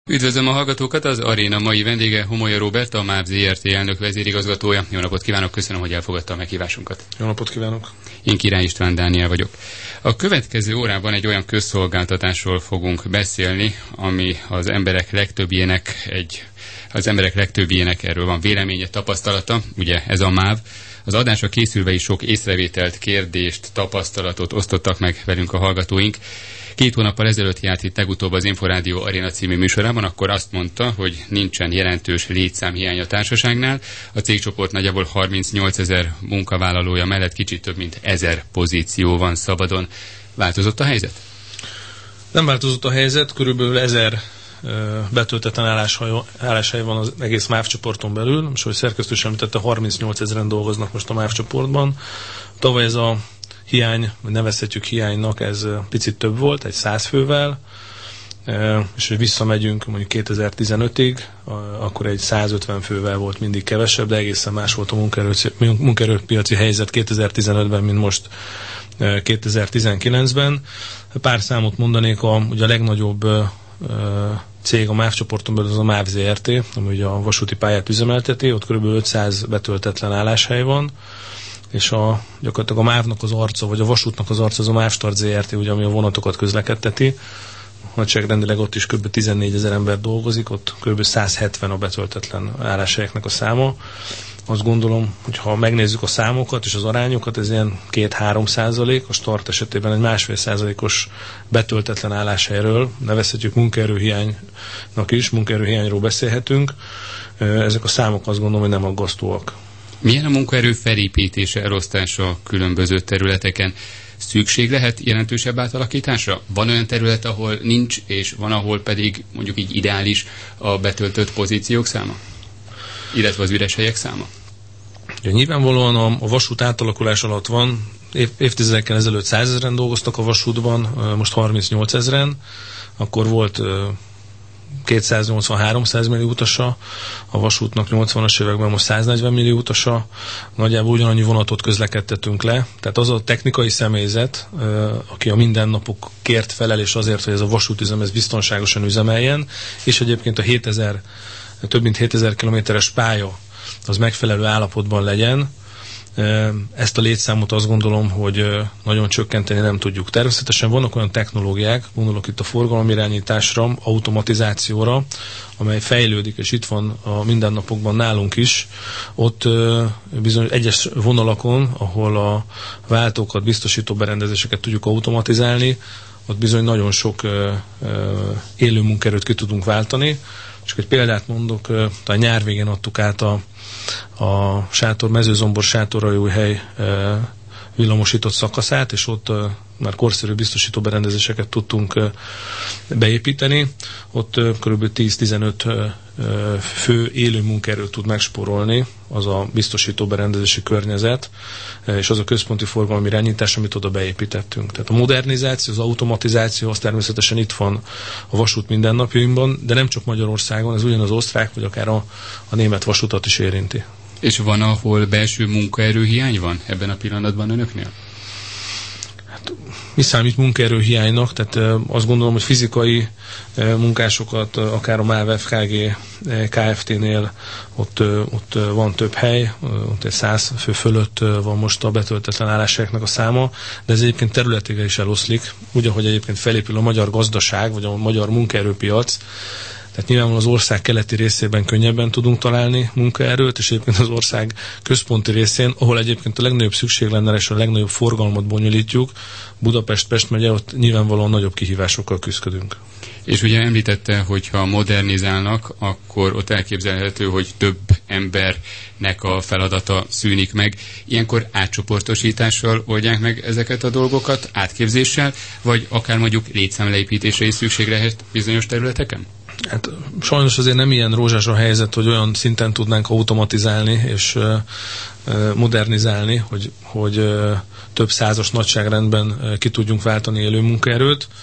Üdvözlöm a hallgatókat, az Aréna mai vendége Homolya Róbert, a MÁV Zrt. Elnök vezérigazgatója. Jó napot kívánok, köszönöm, hogy elfogadta a meghívásunkat. Jó napot kívánok! Én Király István Dániel vagyok. A következő órában egy olyan közszolgáltatásról fogunk beszélni, ami az emberek legtöbbjének erről van véleménye, tapasztalata, ugye ez a MÁV. Az adásra készülve is sok észrevételt, kérdést, tapasztalatot osztottak meg velünk a hallgatóink. 2 hónappal ezelőtt járt itt legutóbb az Inforádió Aréna című műsorában, akkor azt mondta, hogy nincsen jelentős létszámhiány a társaságnál. A cégcsoport nagyjából 38 000 munkavállalója mellett kicsit több mint 1000 pozíció van szabadon. Változott a helyzet? Nem változott a helyzet, körülbelül 1000 betöltetlen álláshely van az egész MÁV csoporton belül, és ahogy szerkesztő sem említette, 38 000-en dolgoznak most a MÁV csoportban. Tavaly ez a hiány, vagy nevezhetjük hiánynak, ez picit több volt, egy 100 fővel, és hogy visszamegyünk mondjuk 2015-ig, akkor egy 150 fővel volt mindig kevesebb, de egészen más volt a munkaerőpiaci helyzet 2015-ben, mint most 2019-ben. Pár számot mondanék, ugye a legnagyobb cég a MÁV csoporton belül az a MÁV Zrt., ami ugye a vasúti pályát üzemelteti, ott kb. 500 betöltetlen álláshely van, és gyakorlatilag a MÁV-nak az arca, vagy a vasútnak az arca az a MÁV Start Zrt., ugye, ami a vonatokat közlekedteti. Nagyságrendileg ott is kb. 14 000 ember dolgozik, ott kb. 170 a betöltetlen álláshelyeknek a száma. Azt gondolom, hogy ha megnézzük a számokat és az arányokat, ez ilyen 2-3%, a Start esetében egy 1,5%-os betöltetlen álláshelyről, nevezhetjük munkaerőhiánynak is, munkaerőhiányról beszélhetünk. Ezek a számok azt gondolom, hogy nem aggasztóak. Milyen a munkaerő felépítése, elosztása a különböző területeken? Szükség lehet jelentősebb átalakításra? Van olyan terület, ahol nincs, és van, ahol pedig mondjuk így ideális a betöltött pozíciók száma? Illetve az üres helyek száma? Ja, nyilvánvalóan a vasút átalakulás alatt van. Évtizedekkel ezelőtt 100 000-en dolgoztak a vasútban, most 38 000-en. Akkor volt 280-300 millió utasa, a vasútnak 80-as években most 140 millió utasa, nagyjából ugyanannyi vonatot közlekedtetünk le, tehát az a technikai személyzet, aki a mindennapokért felel, és azért, hogy ez a vasútüzem ez biztonságosan üzemeljen, és egyébként a több mint 7000 kilométeres pálya az megfelelő állapotban legyen. Ezt a létszámot azt gondolom, hogy nagyon csökkenteni nem tudjuk. Természetesen vannak olyan technológiák, gondolok itt a forgalomirányításra, automatizációra, amely fejlődik, és itt van a mindennapokban nálunk is. Ott bizony egyes vonalakon, ahol a váltókat, biztosító berendezéseket tudjuk automatizálni, ott bizony nagyon sok élő munkaerőt ki tudunk váltani. Csak egy példát mondok, a nyár végén adtuk át a Mezőzombor Sátoraljóhely villamosított szakaszát, és ott már korszerű biztosító berendezéseket tudtunk beépíteni. Ott kb. 10-15 fő élő munkaerőt tud megspórolni az a biztosító berendezési környezet, és az a központi forgalmi irányítás, amit oda beépítettünk. Tehát a modernizáció, az automatizáció, az természetesen itt van a vasút mindennapjainkban, de nem csak Magyarországon, ez ugyanaz osztrák, vagy akár a német vasutat is érinti. És van, ahol belső munkaerőhiány van ebben a pillanatban önöknél? Mi számít munkaerőhiánynak? Tehát azt gondolom, hogy fizikai munkásokat, akár a MÁV FKG Kft-nél ott van több hely, ott egy 100 fő fölött van most a betöltetlen álláshelyeknek a száma, de ez egyébként területére is eloszlik, úgy, ahogy egyébként felépül a magyar gazdaság, vagy a magyar munkaerőpiac. Tehát nyilvánvalóan az ország keleti részében könnyebben tudunk találni munkaerőt, és egyébként az ország központi részén, ahol egyébként a legnagyobb szükség lenne, és a legnagyobb forgalmat bonyolítjuk, Budapest-Pest megye, ott nyilvánvalóan nagyobb kihívásokkal küzdködünk. És ugye említette, hogy ha modernizálnak, akkor ott elképzelhető, hogy több embernek a feladata szűnik meg. Ilyenkor átcsoportosítással oldják meg ezeket a dolgokat, átképzéssel, vagy akár mondjuk létszámleépítésre is szükség lehet bizonyos területeken? Hát sajnos azért nem ilyen rózsás a helyzet, hogy olyan szinten tudnánk automatizálni és modernizálni, hogy több százas nagyságrendben ki tudjunk váltani élő munkaerőt.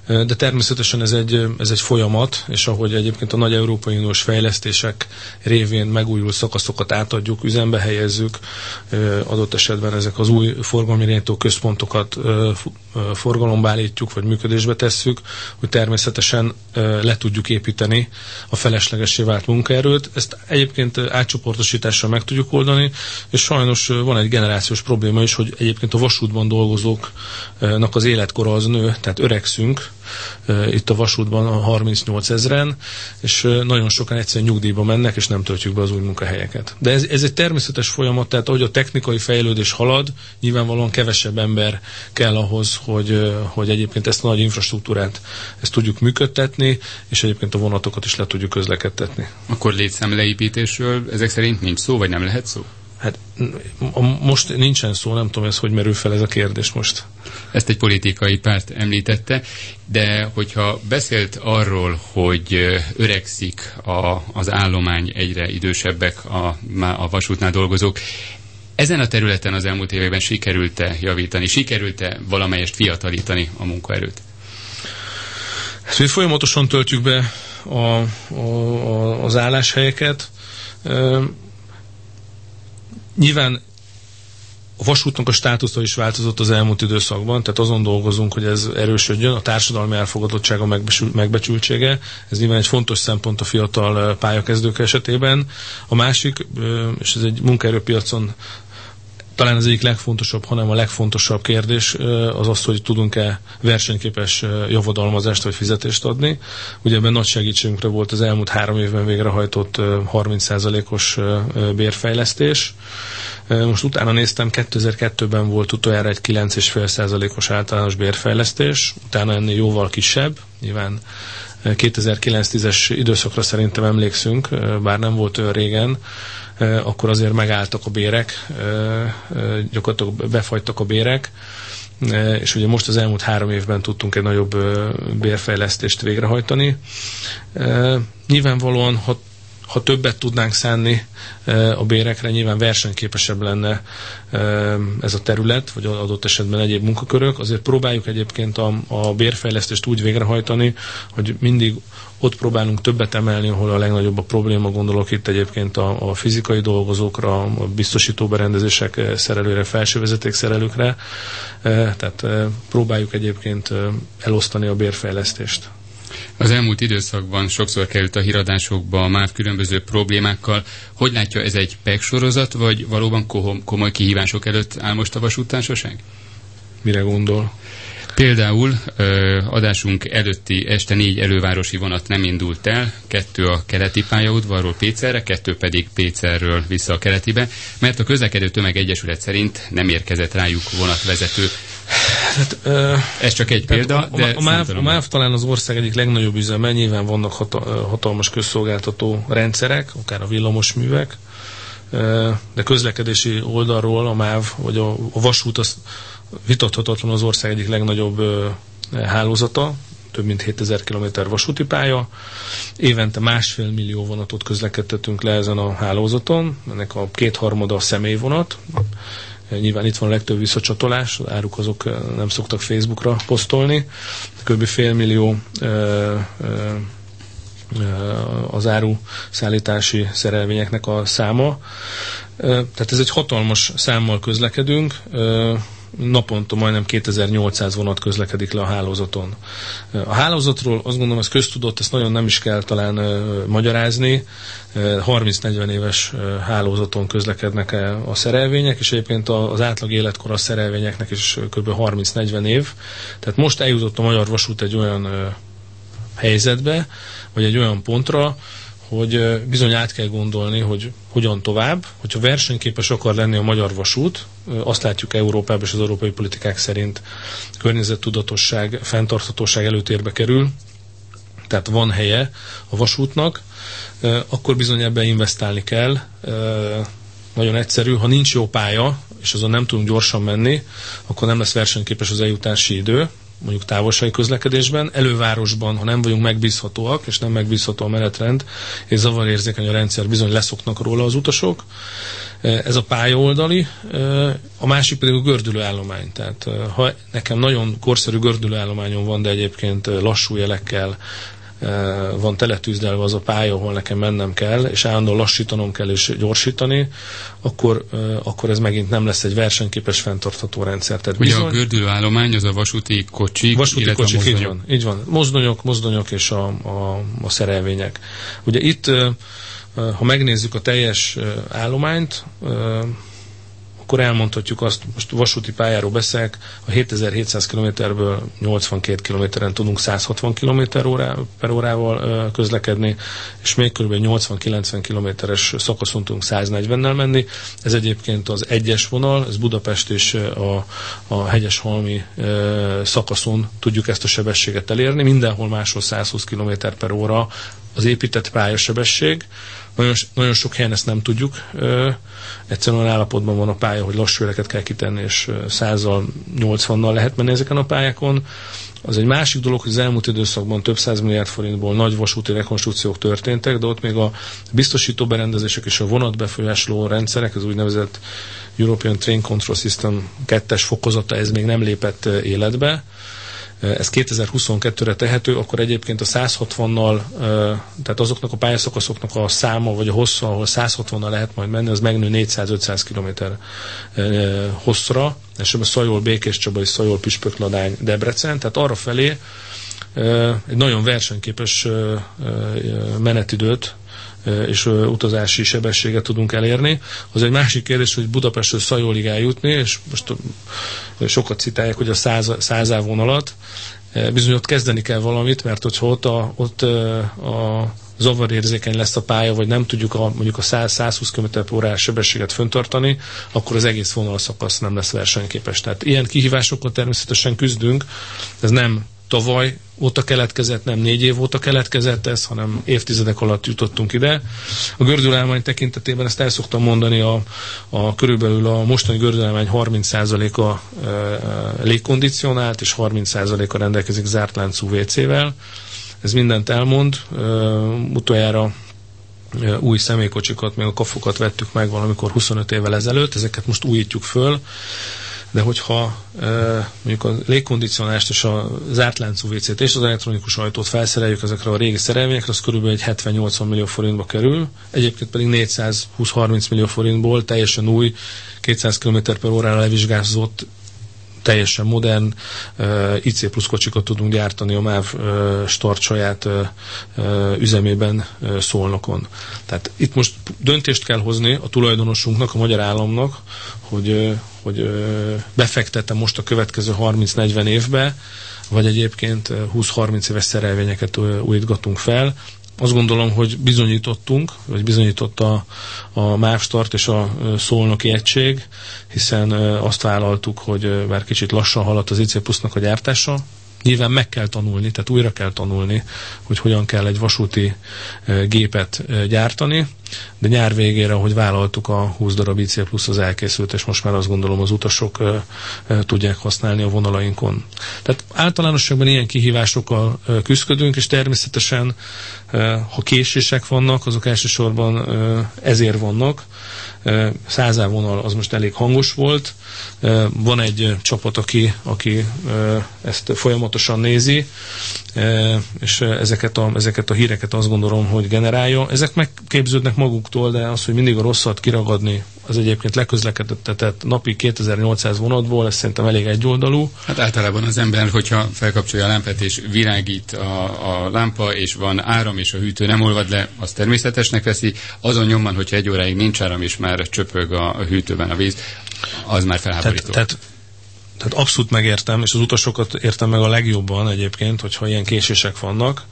De természetesen ez egy folyamat, és ahogy egyébként a nagy Európai Uniós fejlesztések révén megújuló szakaszokat átadjuk, üzembe helyezzük, adott esetben ezek az új forgalomirányító központokat forgalomba állítjuk, vagy működésbe tesszük, hogy természetesen le tudjuk építeni a feleslegessé vált munkaerőt. Ezt egyébként átcsoportosítással meg tudjuk oldani, és sajnos van egy generációs probléma is, hogy egyébként a vasútban dolgozóknak az életkora az nő, tehát öregszünk itt a vasútban a 38 000-en, és nagyon sokan egyszerűen nyugdíjba mennek, és nem töltjük be az új munkahelyeket. De ez egy természetes folyamat, tehát ahogy a technikai fejlődés halad, nyilvánvalóan kevesebb ember kell ahhoz, hogy egyébként ezt a nagy infrastruktúrát ezt tudjuk működtetni, és egyébként a vonatokat is le tudjuk közlekedtetni. Akkor létszámleépítésről ezek szerint nincs szó, vagy nem lehet szó? Hát most nincsen szó, nem tudom, hogy merül fel ez a kérdés most. Ezt egy politikai párt említette, de hogyha beszélt arról, hogy öregszik az állomány, egyre idősebbek a vasútnál dolgozók, ezen a területen az elmúlt években sikerült-e javítani, sikerült-e valamelyest fiatalítani a munkaerőt? Ezt mi folyamatosan töltjük be az álláshelyeket. Nyilván a vasútnak a státusza is változott az elmúlt időszakban, tehát azon dolgozunk, hogy ez erősödjön, a társadalmi elfogadottsága, megbecsültsége, ez nyilván egy fontos szempont a fiatal pályakezdők esetében. A másik, és ez egy munkaerőpiacon talán az egyik legfontosabb, hanem a legfontosabb kérdés az az, hogy tudunk-e versenyképes javadalmazást vagy fizetést adni. Ugye ebben nagy segítségünkre volt az elmúlt 3 évben végrehajtott 30%-os bérfejlesztés. Most utána néztem, 2002-ben volt utoljára egy 9,5%-os általános bérfejlesztés, utána ennél jóval kisebb, nyilván 2009-10-es időszakra szerintem emlékszünk, bár nem volt olyan régen, akkor azért megálltak a bérek, gyakorlatilag befagytak a bérek, és ugye most az elmúlt 3 évben tudtunk egy nagyobb bérfejlesztést végrehajtani. Nyilvánvalóan, ha többet tudnánk szánni a bérekre, nyilván versenyképesebb lenne ez a terület, vagy adott esetben egyéb munkakörök. Azért próbáljuk egyébként a bérfejlesztést úgy végrehajtani, hogy mindig ott próbálunk többet emelni, ahol a legnagyobb a probléma, gondolok itt egyébként a fizikai dolgozókra, a biztosítóberendezések szerelőre, felsővezeték szerelőkre, tehát próbáljuk egyébként elosztani a bérfejlesztést. Az elmúlt időszakban sokszor került a híradásokba a MÁV különböző problémákkal. Hogy látja, ez egy PEG sorozat, vagy valóban komoly kihívások előtt áll most a vasúttársaság? Mire gondol? Például adásunk előtti este 4 elővárosi vonat nem indult el, 2 a keleti pályaudvarról Pécelre, 2 pedig Pécelről vissza a keletibe, mert a Közlekedő Tömeg Egyesület szerint nem érkezett rájuk vonatvezető. Hát, ez csak egy példa, de a MÁV talán az ország egyik legnagyobb üzeme, nyilván vannak hatalmas közszolgáltató rendszerek, akár a villamosművek, de közlekedési oldalról a MÁV, vagy a vasút az vitathatatlan az ország egyik legnagyobb hálózata, több mint 7000 km vasúti pálya. Évente 1,5 millió vonatot közlekedtetünk le ezen a hálózaton, ennek a 2/3 személyvonat. Nyilván itt van a legtöbb visszacsatolás, az áruk azok nem szoktak Facebookra posztolni. Kb. 500 000 az áru szállítási szerelvényeknek a száma. Tehát ez egy hatalmas számmal közlekedünk. Naponta majdnem 2800 vonat közlekedik le a hálózaton. A hálózatról azt gondolom, ez köztudott, ezt nagyon nem is kell talán magyarázni. 30-40 éves hálózaton közlekednek a szerelvények, és egyébként az átlag életkor a szerelvényeknek is kb. 30-40 év. Tehát most eljutott a Magyar Vasút egy olyan helyzetbe, vagy egy olyan pontra, hogy bizony át kell gondolni, hogy hogyan tovább. Hogyha versenyképes akar lenni a Magyar Vasút, azt látjuk Európában és az európai politikák szerint környezettudatosság, fenntarthatóság előtérbe kerül, tehát van helye a vasútnak, akkor bizony ebben investálni kell. Nagyon egyszerű, ha nincs jó pálya, és azon nem tudunk gyorsan menni, akkor nem lesz versenyképes az eljutási idő. mondjuk távolsági közlekedésben, elővárosban, ha nem vagyunk megbízhatóak, és nem megbízható a menetrend, és zavarérzékeny a rendszer, bizony leszoknak róla az utasok. Ez a pályaoldali, a másik pedig a gördülőállomány. Tehát ha nekem nagyon korszerű gördülőállományon van, de egyébként lassú jelekkel van teletűzdelve az a pálya, ahol nekem mennem kell, és állandóan lassítanom kell és gyorsítani, akkor ez megint nem lesz egy versenyképes, fenntartható rendszer. Tehát ugye a gördülőállomány az a vasúti kocsik, illetve kocsik, így van. Mozdonyok és a szerelvények. Ugye itt, ha megnézzük a teljes állományt, akkor elmondhatjuk azt, most vasúti pályáról beszélek, a 7700 km-ből 82 km-en tudunk 160 km/órával közlekedni, és még kb. 80-90 km-es szakaszon tudunk 140-nel menni. Ez egyébként az egyes vonal, ez Budapest és a Hegyeshalmi szakaszon tudjuk ezt a sebességet elérni, mindenhol máshol 120 km/h az épített pályasebesség. Nagyon sok helyen ezt nem tudjuk. Egyszerűen állapotban van a pálya, hogy lassú jeleket kell kitenni, és 100-al, 80-nal lehet menni ezeken a pályákon. Az egy másik dolog, hogy az elmúlt időszakban több 100 milliárd forintból nagy vasúti rekonstrukciók történtek, de ott még a biztosító berendezések és a vonatbefolyásoló rendszerek, az úgynevezett European Train Control System 2-es fokozata, ez még nem lépett életbe. Ez 2022-re tehető, akkor egyébként a 160-nal, tehát azoknak a pályaszakaszoknak a száma, vagy a hossza, ahol 160-nal lehet majd menni, az megnő 400-500 km hosszra, és a Szajol-Békéscsaba és Szajol-Püspökladány Debrecen, tehát arra felé egy nagyon versenyképes menetidőt és utazási sebességet tudunk elérni. Az egy másik kérdés, hogy Budapestről Szajolig eljutni, és most sokat citálják, hogy a 100 vonalat, bizony ott kezdeni kell valamit, mert hogyha ott a zavarérzékeny lesz a pálya, vagy nem tudjuk mondjuk a 100-120 km/h sebességet fenntartani, akkor az egész vonalszakasz nem lesz versenyképes. Tehát ilyen kihívásokkal természetesen küzdünk, ez nem tavaly óta keletkezett, nem 4 év óta keletkezett ez, hanem évtizedek alatt jutottunk ide. A gördülőállomány tekintetében ezt el szoktam mondani, körülbelül a mostani gördülőállomány 30%-a légkondicionált, és 30%-a rendelkezik zárt láncú WC-vel. Ez mindent elmond. Utoljára új személykocsikat, még a kafokat vettük meg valamikor 25 évvel ezelőtt, ezeket most újítjuk föl, de hogyha mondjuk a légkondicionálást és a zárt láncú WC-t és az elektronikus ajtót felszereljük ezekre a régi szerelvényekre, az körülbelül egy 70-80 millió forintba kerül, egyébként pedig 420-30 millió forintból teljesen új, 200 km/h-ra levizsgázott, teljesen modern IC plusz kocsikat tudunk gyártani a MÁV Start saját üzemében Szolnokon. Tehát itt most döntést kell hozni a tulajdonosunknak, a magyar államnak, hogy befektetem most a következő 30-40 évbe, vagy egyébként 20-30 éves szerelvényeket újítgatunk fel. Azt gondolom, hogy bizonyított a MÁV Start és a Szolnoki egység, hiszen azt vállaltuk, hogy már kicsit lassan haladt az IC Plusznak a gyártása. Nyilván meg kell tanulni, tehát újra kell tanulni, hogy hogyan kell egy vasúti gépet gyártani, de nyár végére, ahogy vállaltuk, a 20 darab IC Plusz az elkészült, és most már azt gondolom az utasok tudják használni a vonalainkon. Tehát általánosságban ilyen kihívásokkal küzdködünk, és természetesen, ha késések vannak, azok elsősorban ezért vannak. 100 vonal az most elég hangos volt. Van egy csapat, aki ezt folyamatosan nézi, és ezeket a híreket azt gondolom, hogy generálja. Ezek megképződnek maguktól, de az, hogy mindig a rosszat kiragadni, az egyébként leközlekedett napi 2800 vonatból, ez szerintem elég egyoldalú. Hát általában az ember, hogyha felkapcsolja a lámpát és virágít a lámpa, és van áram, és a hűtő nem olvad le, az természetesnek veszi. Azon nyomban, hogyha egy óráig nincs áram, és már csöpög a hűtőben a víz, az már felháborító. Tehát abszolút megértem, és az utasokat értem meg a legjobban egyébként, hogyha ilyen késések vannak.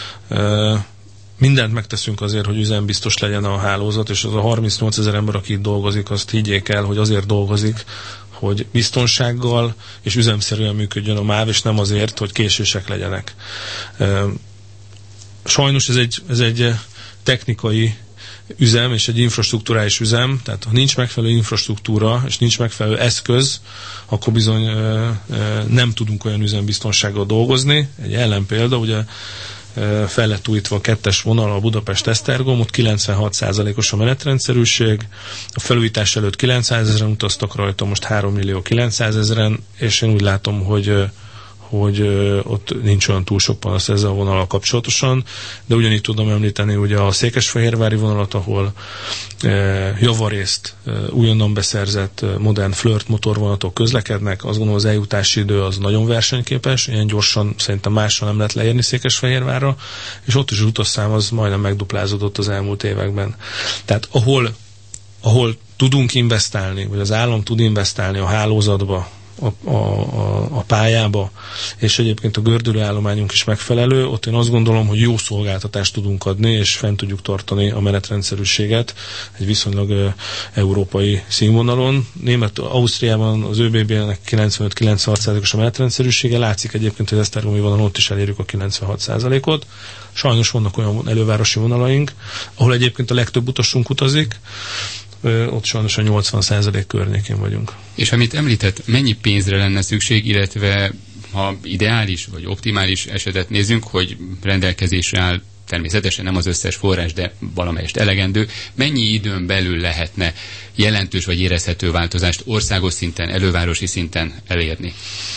Mindent megteszünk azért, hogy üzembiztos legyen a hálózat, és az a 38 000 ember, aki itt dolgozik, azt higgyék el, hogy azért dolgozik, hogy biztonsággal és üzemszerűen működjön a MÁV, és nem azért, hogy késések legyenek. Sajnos ez egy technikai üzem és egy infrastruktúrális üzem, tehát ha nincs megfelelő infrastruktúra és nincs megfelelő eszköz, akkor bizony nem tudunk olyan üzembiztonsággal dolgozni. Egy ellenpélda, ugye fel lett újítva a 2-es vonal a Budapest-Esztergom, ott 96%-os a menetrendszerűség, a felújítás előtt 900 000 utaztak rajta, most 3.900.000, és én úgy látom, hogy ott nincs olyan túl sok panasz ezzel a vonallal kapcsolatosan, de ugyanígy tudom említeni ugye a székesfehérvári vonalat, ahol javarészt újonnan beszerzett modern flirt motorvonatok közlekednek, azt gondolom az eljutási idő az nagyon versenyképes, ilyen gyorsan szerintem máshol nem lehet leérni Székesfehérvárra, és ott is az utasszám az majdnem megduplázódott az elmúlt években. Tehát ahol tudunk investálni, vagy az állam tud investálni a hálózatba, a pályába, és egyébként a gördülőállományunk is megfelelő, ott én azt gondolom, hogy jó szolgáltatást tudunk adni, és fent tudjuk tartani a menetrendszerűséget egy viszonylag európai színvonalon. Ausztriában az ÖBB-nek 95-96%-os a menetrendszerűsége, látszik egyébként, hogy az esztergomi vonalon ott is elérjük a 96%-ot. Sajnos vannak olyan elővárosi vonalaink, ahol egyébként a legtöbb utasunk utazik, ott sajnos a 80% környékén vagyunk. És amit említett, mennyi pénzre lenne szükség, illetve ha ideális vagy optimális esetet nézzünk, hogy rendelkezésre áll természetesen nem az összes forrás, de valamelyest elegendő, mennyi időn belül lehetne jelentős vagy érezhető változást országos szinten, elővárosi szinten elérni?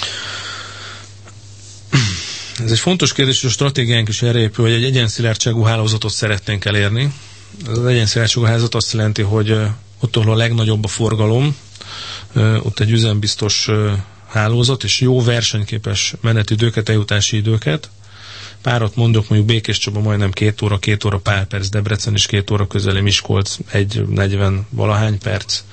Ez egy fontos kérdés, hogy a stratégiánk is erre épül, hogy egy egyenszilártságú hálózatot szeretnénk elérni. Az egyenszilártságú hálózat azt jelenti, hogy ott, ahol a legnagyobb a forgalom, ott egy üzembiztos hálózat, és jó versenyképes menetidőket, eljutási időket. Párat mondok, mondjuk Békés Csaba majdnem 2 óra pár perc, Debrecen is 2 óra közeli, Miskolc 1:40 valahány perc,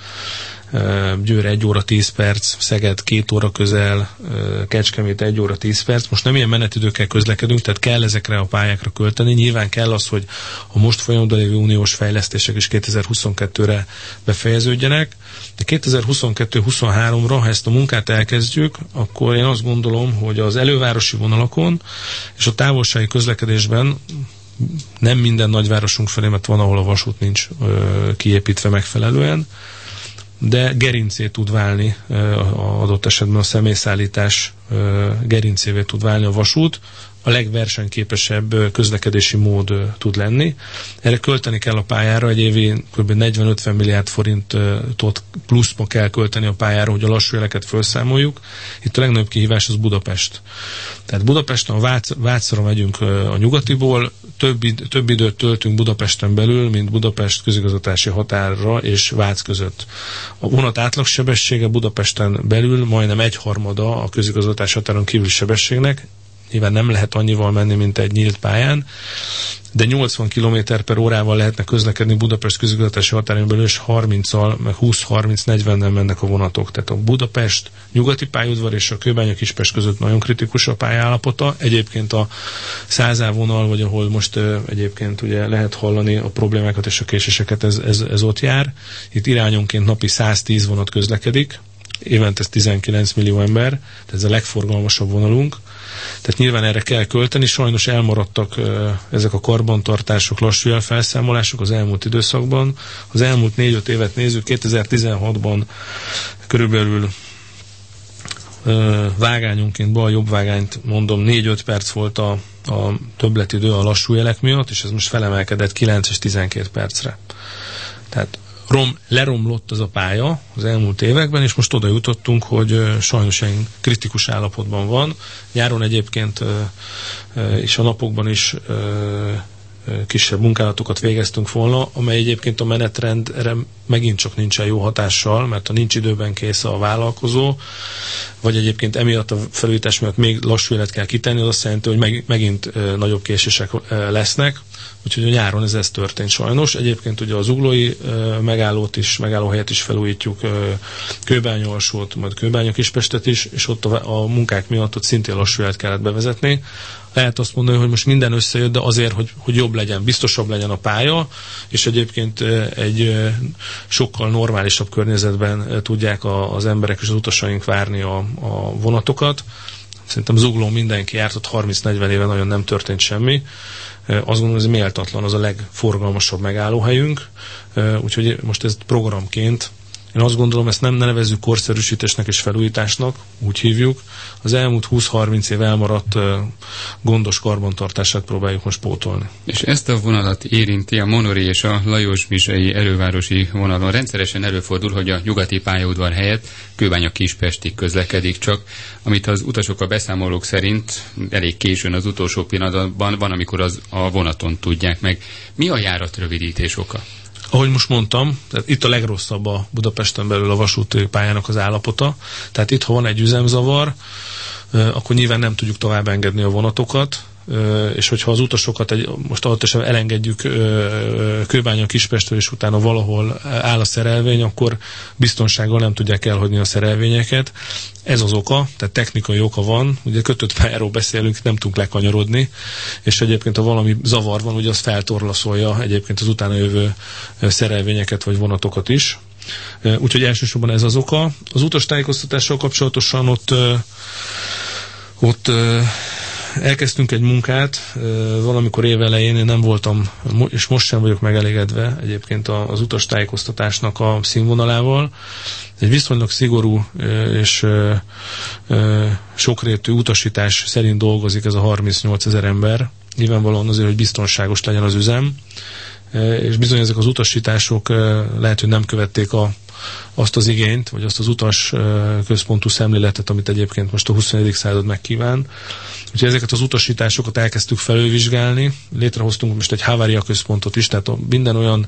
Győr 1 óra 10 perc, Szeged 2 óra közel, Kecskemét 1 óra 10 perc. Most nem ilyen menetidőkkel közlekedünk, tehát kell ezekre a pályákra költeni. Nyilván kell az, hogy a most folyamatban lévő uniós fejlesztések is 2022-re befejeződjenek, de 2022-23-ra, ha ezt a munkát elkezdjük, akkor én azt gondolom, hogy az elővárosi vonalakon és a távolsági közlekedésben nem minden nagyvárosunk felé, mert van, ahol a vasút nincs kiépítve megfelelően, de gerincé tud válni adott esetben a személyszállítás gerincévé tud válni a vasút, a legversenyképesebb közlekedési mód tud lenni. Erre költeni kell a pályára, egy évi kb. 40-50 milliárd forintot pluszba kell költeni a pályára, hogy a lassú jeleket felszámoljuk. Itt a legnagyobb kihívás az Budapest. Tehát Budapesten, ha Vácra megyünk a nyugatiból, több időt töltünk Budapesten belül, mint Budapest közigazgatási határra és Vác között. A vonat átlagsebessége Budapesten belül majdnem 1/3 a közigazgatási határon kívüli sebességnek. Nyilván nem lehet annyival menni, mint egy nyílt pályán, de 80 km/h lehetne közlekedni Budapest közigazgatási határán belül, és 30-al, meg 20-30-40-nel mennek a vonatok. Tehát a Budapest nyugati pályaudvar és a Kőbánya-Kispest között nagyon kritikus a pályállapota. Egyébként a 100 vonal, vagy ahol most egyébként ugye lehet hallani a problémákat és a késéseket, ez ott jár. Itt irányonként napi 110 vonat közlekedik, évente ez 19 millió ember, tehát ez a legforgalmasabb vonalunk. Tehát nyilván erre kell költeni, sajnos elmaradtak ezek a karbantartások, lassú jelfelszámolások az elmúlt időszakban. Az elmúlt 4-5 évet nézzük, 2016-ban körülbelül vágányonként, bal-jobb vágányt mondom, 4-5 perc volt a többletidő a lassú jelek miatt, és ez most felemelkedett 9 és 12 percre. Tehát leromlott az a pálya az elmúlt években, és most oda jutottunk, hogy sajnos ilyen kritikus állapotban van. Nyáron egyébként és a napokban is kisebb munkálatokat végeztünk volna, amely egyébként a menetrendre megint csak nincsen jó hatással, mert ha nincs időben kész a vállalkozó, vagy egyébként emiatt a felújítás miatt még lassú élet kell kitenni, az azt jelenti, hogy megint nagyobb késések lesznek. Úgyhogy a nyáron ez történt sajnos. Egyébként ugye az zuglói megállóhelyet is felújítjuk, Kőbánya-Alsót, majd Kőbánya-Kispestet is, és ott a munkák miatt ott szintén lassú élet kellett bevezetni. Lehet azt mondani, hogy most minden összejött, de azért, hogy jobb legyen, biztosabb legyen a pálya, és egyébként egy sokkal normálisabb környezetben tudják az emberek és az utasaink várni a vonatokat. Szerintem Zuglón mindenki járt, ott 30-40 éve nagyon nem történt semmi. Azt gondolom, ez méltatlan, az a legforgalmasabb megállóhelyünk, úgyhogy most ez programként, én azt gondolom, ezt nem nevezzük korszerűsítésnek és felújításnak, úgy hívjuk. Az elmúlt 20-30 év elmaradt gondos karbantartását próbáljuk most pótolni. És ezt a vonalat érinti a Monori és a Lajos-Mizsei elővárosi vonalon. Rendszeresen előfordul, hogy a nyugati pályaudvar helyett Kőbánya-Kispestig közlekedik, csak amit az utasok a beszámolók szerint elég későn az utolsó pillanatban van, amikor a vonaton tudják meg. Mi a járatrövidítés oka? Ahogy most mondtam, tehát itt a legrosszabb a Budapesten belül a vasúti pályának az állapota. Tehát itt, ha van egy üzemzavar, akkor nyilván nem tudjuk tovább engedni a vonatokat, és hogyha az utasokat most alatt elengedjük Kőbánya-Kispestről, és utána valahol áll a szerelvény, akkor biztonsággal nem tudják elhagyni a szerelvényeket. Ez az oka, tehát technikai oka van, ugye kötött pályáról beszélünk, nem tudunk lekanyarodni, és egyébként ha valami zavar van, ugye az feltorlaszolja egyébként az utána jövő szerelvényeket vagy vonatokat is. Úgyhogy elsősorban ez az oka. Az utastájékoztatással kapcsolatosan ott elkezdtünk egy munkát, valamikor évelején én nem voltam, és most sem vagyok megelégedve egyébként az utastájékoztatásnak a színvonalával. Egy viszonylag szigorú és sokrétű utasítás szerint dolgozik ez a 38 000 ember. Nyilvánvalóan azért, hogy biztonságos legyen az üzem, és bizony ezek az utasítások lehet, hogy nem követték azt az igényt, vagy azt az utas központú szemléletet, amit egyébként most a 21. század megkíván. Úgyhogy ezeket az utasításokat elkezdtük felülvizsgálni, létrehoztunk most egy havária központot is, tehát minden olyan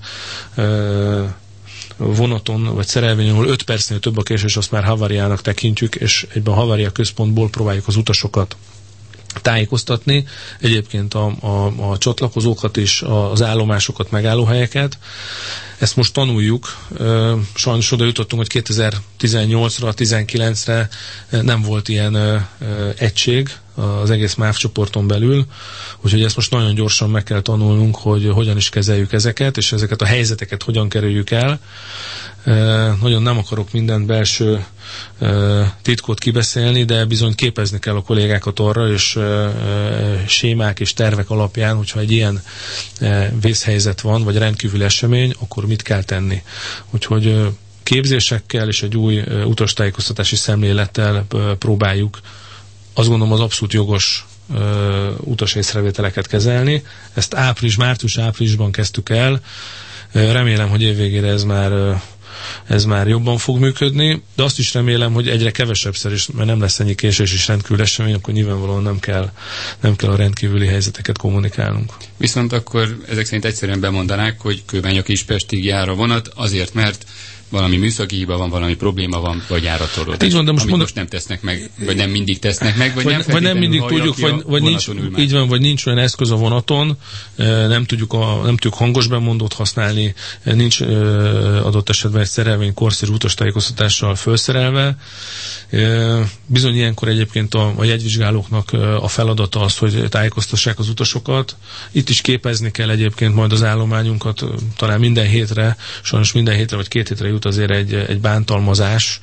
vonaton vagy szerelvényen, ahol 5 percnél több a késés, azt már haváriának tekintjük, és egyben a havária központból próbáljuk az utasokat tájékoztatni, egyébként a csatlakozókat is, az állomásokat, megállóhelyeket. Ezt most tanuljuk. Sajnos oda jutottunk, hogy 2018-ra, 2019-re nem volt ilyen egység az egész MÁV csoporton belül, úgyhogy ezt most nagyon gyorsan meg kell tanulnunk, hogy hogyan is kezeljük ezeket, és ezeket a helyzeteket hogyan kerüljük el. Nagyon nem akarok minden belső titkot kibeszélni, de bizony képezni kell a kollégákat arra, és sémák és tervek alapján, hogyha egy ilyen vészhelyzet van, vagy rendkívüli esemény, akkor mit kell tenni. Úgyhogy képzésekkel és egy új utastájékoztatási szemlélettel próbáljuk, azt gondolom, az abszolút jogos utas észrevételeket kezelni. Ezt március-áprilisban kezdtük el. Remélem, hogy évvégére ez már jobban fog működni, de azt is remélem, hogy egyre kevesebbszer is, mert nem lesz ennyi késés és rendkívül esemény, akkor nyilvánvalóan nem kell a rendkívüli helyzeteket kommunikálnunk. Viszont akkor ezek szerint egyszerűen bemondanák, hogy Kőbánya-Kispestig jár a vonat, azért, mert valami műszaki hiba van, valami probléma van, vagy járattorlódás. Hát most nem tesznek meg, vagy nem mindig tesznek meg, vagy nem mindig tudjuk, vagy nincs olyan eszköz a vonaton, nem tudjuk hangos bemondót használni, nincs adott esetben egy szerelvény korszerű utastájékoztatással felszerelve. Bizony ilyenkor egyébként a jegyvizsgálóknak a feladata az, hogy tájékoztassák az utasokat. Itt is képezni kell egyébként majd az állományunkat, talán minden hétre, sajnos minden hétre vagy 2 hétre jut azért egy bántalmazás,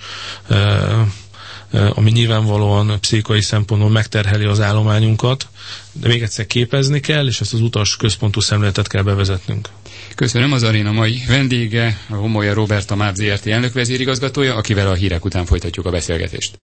ami nyilvánvalóan pszichikai szempontból megterheli az állományunkat, de még egyszer képezni kell, és ezt az utas központú szemléletet kell bevezetnünk. Köszönöm, az aréna mai vendége, a Homolya Róbert, a MÁV Zrt. elnök vezérigazgatója, akivel a hírek után folytatjuk a beszélgetést.